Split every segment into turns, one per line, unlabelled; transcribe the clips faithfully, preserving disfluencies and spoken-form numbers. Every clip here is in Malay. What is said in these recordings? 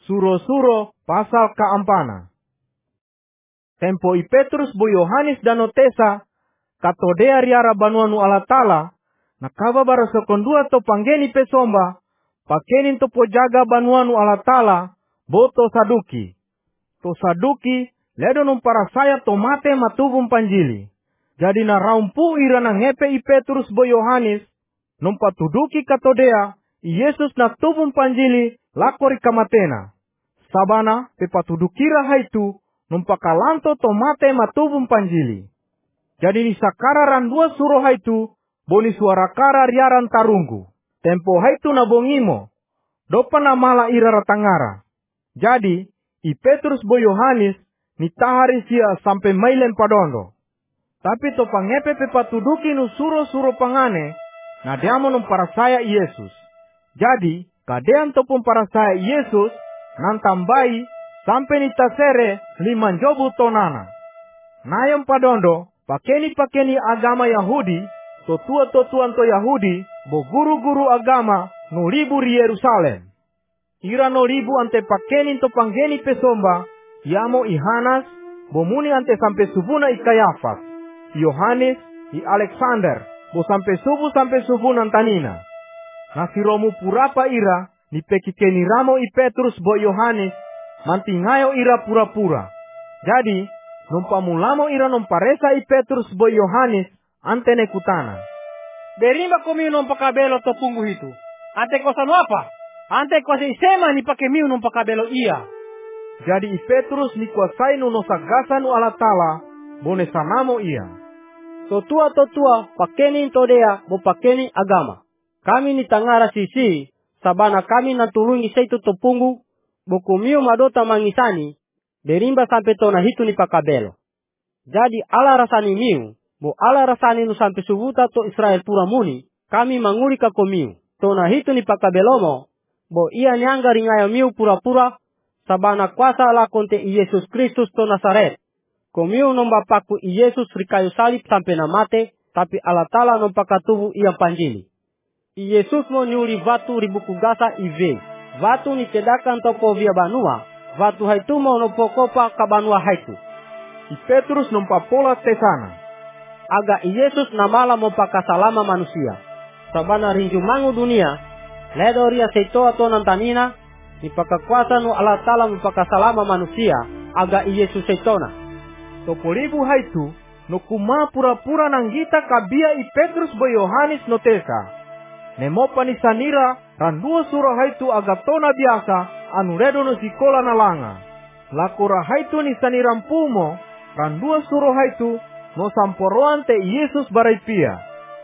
Suro-suro pasal kaampana. Tempo i Petrus bo Yohanes dan Otesa katodea riara banuanu Allah Ta'ala, nakaba bara sekondua to panggeni pesomba, pakenin to pojaga banuanu Allah Ta'ala, bo to saduki. To saduki, ledo nung para saya to mate matubum panjili. Jadi na raumpu ira na ngepe i Petrus bo Yohanes, nung patuduki katodea, i Yesus na tubum panjili lakori kamatena. Sabana pe patudukira haitu, nung pakalanto to mate matubum panjili. Jadi ni sakara randua suro haitu, boni suara kara riaran tarunggu. Tempo haitu na bongimo, dopa na mala ira ratangara. Jadi, i Petrus bo Yohanes, ni tahari sia sampai mailen padondo. Tapi to pangepe pe patuduki nu suro-suro pangane, na diamo nung para saya Yesus. Jadi, kadean to pun para saya Yesus, nan tambai, sampai ni tasere liman jobu tonana. Nayam padondo, pakeni-pakeni agama Yahudi, to tua-totuan to Yahudi, bo guru-guru agama, no libu ri Yerusalem. Ira no libu ante pakenin to panggeni pesomba, yamo i Hanas, bo muni ante sampai subuna i Kayafas, Yohanes, i Alexander, bo sampai subu sampai subu nantanina. Nasiromu purapa ira, ni pekikeni ramo i Petrus bo Yohanes, mantingayo ira pura-pura. Jadi, numpamulamo ira nomparesa i Petrus bo Yohanes, antene kutana.
Derima komiu nompakabelo to punggu itu. Ante kosanu apa? Ante kosa isema ni pakemiu nompakabelo iya.
Jadi i Petrus ni kuasai no sagasa nu Allah Ta'ala, bone sanamo iya.
Totua-totua pakeni todea bo pakeni agama. Kami ni tangara sisi, sabana kami natulungi seitu to punggu, bo komiu madota mangisani, derimba sampai tona hitu ni pakabelo. Jadi ala rasani miu, bo ala rasani nu sampai subuta to Israel pura muni, kami manguli ka komiu. Tona hitu ni pakabelomo, bo ia nyangga ringayo miu pura-pura, sabana kuasa la konte i Yesus Kristus to Nazaret. Komiu nomba paku i Yesus rikayu salib sampai na mate, tapi Allah Ta'ala nompa katubu ia panjili. I Yesus mo niuli vatu ribuku gasa ive, vatu ni kedakan topo via banua, vatu haitu mo nopokopa ka banua haitu.
I Petrus nompa pola tesana.
Aga i Yesus namala mo pakasalama manusia. Sabana rinju mangu dunia, ledo ria seitoa to nantanina, ni pakakuasa nu Allah Ta'ala mo pakasalama manusia, aga i Yesus seitona.
Topolibu haitu, no kuma pura-pura nanggita kabia i Petrus bo Yohanes no tesa. Nemopa ni sanira, randua sura haitu agatona biasa, anu redo no sikola na langa. Lakura haitu ni saniram pumo, randua sura haitu, no samporoan te Yesus baraipia.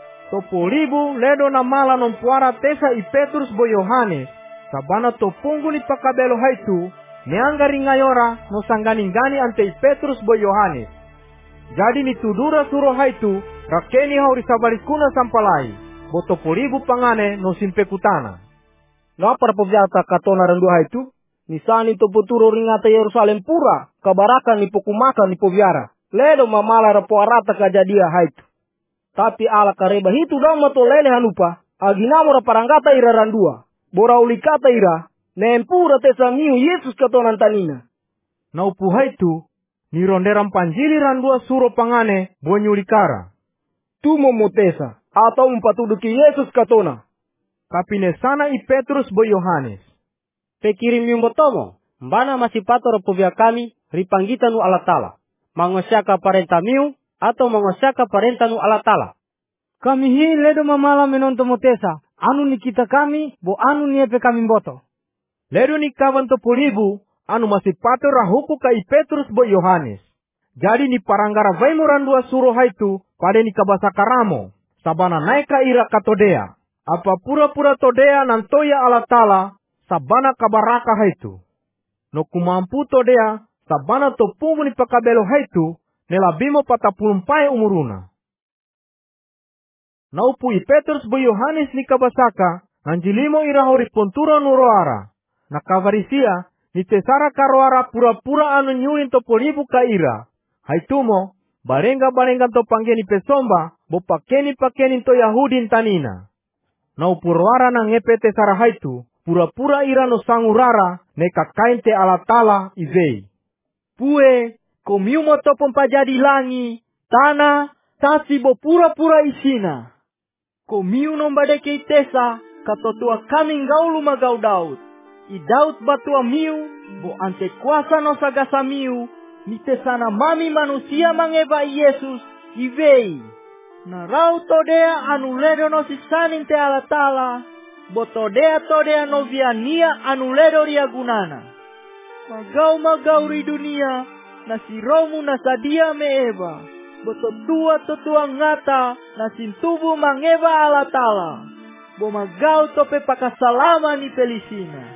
Topolibu ledo na mala nompuara tesa i Petrus bo Yohanes, sabana topungu ni pakabelo haitu, neangari ngayora no sangganingani ante i Petrus bo Yohanes. Jadi ni tudura suro haitu, rakeni hauri sabalikuna sampalai, boto polibu pangane no simpekutana.
Ngapar pevjata katona rendu haitu, nisani to puturo ringata Yerusalem pura, kabarakan ni pokumaka ni poviara, ledo mamala rapoarata kajadia haitu. Tapi ala kareba hitu dong mato lele hanupa, aginamo raparangata ira randua, bora ulikata ira, nempura tesa miu Yesus katonan tanina.
Na upu haitu, ni ronderam panjili randua suro pangane bonyulikara.
Tumo motesa, atau umpatuduki Yesus katona.
Kapine sana i Petrus bo Yohanes.
Pekirim miumbotomo, mbana masipato ropovia kami, ripanggita nu Allah Ta'ala. Mangosyaka parenta miu, atau mangosyaka parenta nu Allah Ta'ala.
Kami hi ledo mamala menonto motesa, anu ni kita kami, bo anu ni epe kami mboto.
Ledo ni kawan to polibu, anu masipato rahuku ka i Petrus bo Yohanes. Jadi ni paranggara vaimu randua suro haitu, pada ni kabasa karamo, sabana naika ira katodea. Apa pura-pura todea nantoya Allah Ta'ala, sabana kabaraka haitu. No kumampu todea, sabana topungu ni pakabelo haitu, nelabimo patapulumpai umuruna. Na upu i Petrus bo Yohanes ni kabasaka, nanjilimo irahori pontura nuroara. Na kavarisia, ni tesara karoara pura-pura anu nyuin to polibu ka ira. Haitumo, barenga-barenga to panggeni pesomba, bo pakeni-pakeni to Yahudin tanina. Na upuroara na ngepe tesara haitu, pura-pura ira no sangurara, neka kain te alatala ivei.
Pue, komiu mo topon pajadi langi, tanah, tasi bo pura-pura isina. Komiu nombadeke itesa, katotua kami gaulu magau Daud. I Daud batua miu, bo ante kuasa no sagasa miu, mitesana mami manusia mangeba Yesus, ivei. Narau todea anu ledo no sisanin te alatala, bo todea todea no viania anu ledo ria gunana. Magau-magau ri dunia, nasiromu nasadia meeba, bo totua totua ngata, nasintubu mangeba alatala, bo magau tope pakasalama ni pelisina.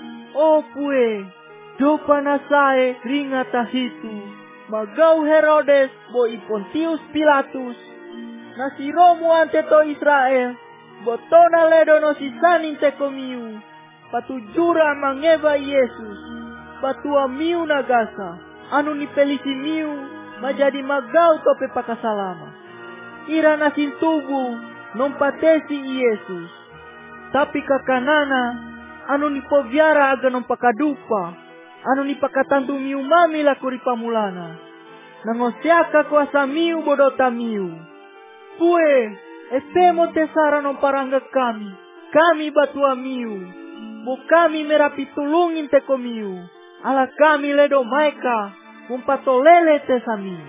O pue, dopa nasae ringata hitu, magau Herodes bo i Pontius Pilatus, nasiromu ante to Israel, botona ledo no sisanin te komiu, patujura mangeba Yesus, batua miu nagasa, anu ni pelisi miu, majadi magau tope pakasalama. Ira nasin tubu, nompatesi Yesus, tapi kakanana, anu ni poviara aga nompakadupa, anu ni pakatantu miu mami lakuri pamulana, nangosiaka kuasa miu bodota miu. Pue, etemo tesara nomparangga kami, kami batua miu, bo kami merapi tulungin teko miu, ala kami ledo maika, umpatolele tesa miu.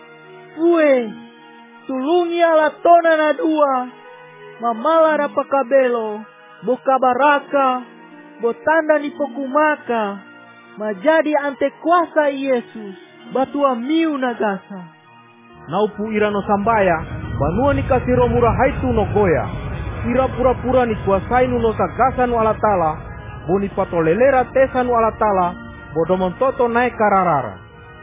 Pue, tulungi ala tona na dua, mamala rapakabelo, bo kabaraka, bo tanda ni pokumaka, majadi ante kuasa Yesus, batua miu nagasa.
Naupu ira no sambaya, banua ni kasiro murah haitu no goya. Ira pura-pura ni kuasai nu no sagasa nu alatala, bo ni patolelera tesa nu alatala, bo domontoto naik kararara.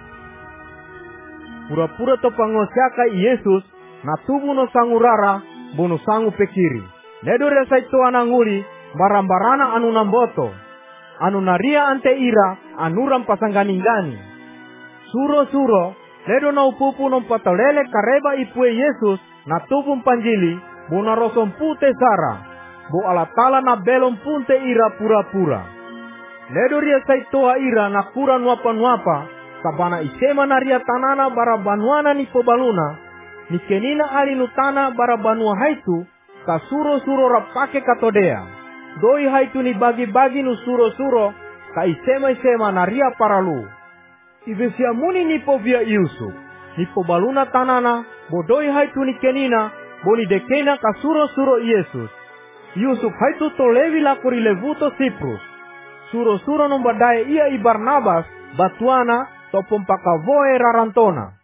Pura-pura to pangosiaka Yesus, na tubu no sangurara, bo no sangu pekiri. Ledo resa itu ananguli, barambarana anu namboto, anu naria ante ira, anuram pasangganingani. Suro-suro, ledo na upupu nompatalele kareba ipue Yesus, na tubum panjili, bo na rosom pute sara, bo alatala na belom punte ira pura-pura. Ledo ria saitoa ira na kura nuapa-nuapa, sabana isema na ria tanana barabanuana ni pobaluna, ni kenina ali nutana barabanua haitu, kasuro-suro rapake katodea. Doi haitu ni bagi-bagi nu suro-suro, ka isema-isema na ria paralu. Ibesia muni nipo via Yusuf, nipo baluna tanana, bodoi haitu ni kenina, boni dekena kasuro-suro Yesus. Yusuf haitu tolewi lakuri levuto Siprus. Suro-suro nombadae ia i Barnabas, batuana, topom pakavoe rarantona.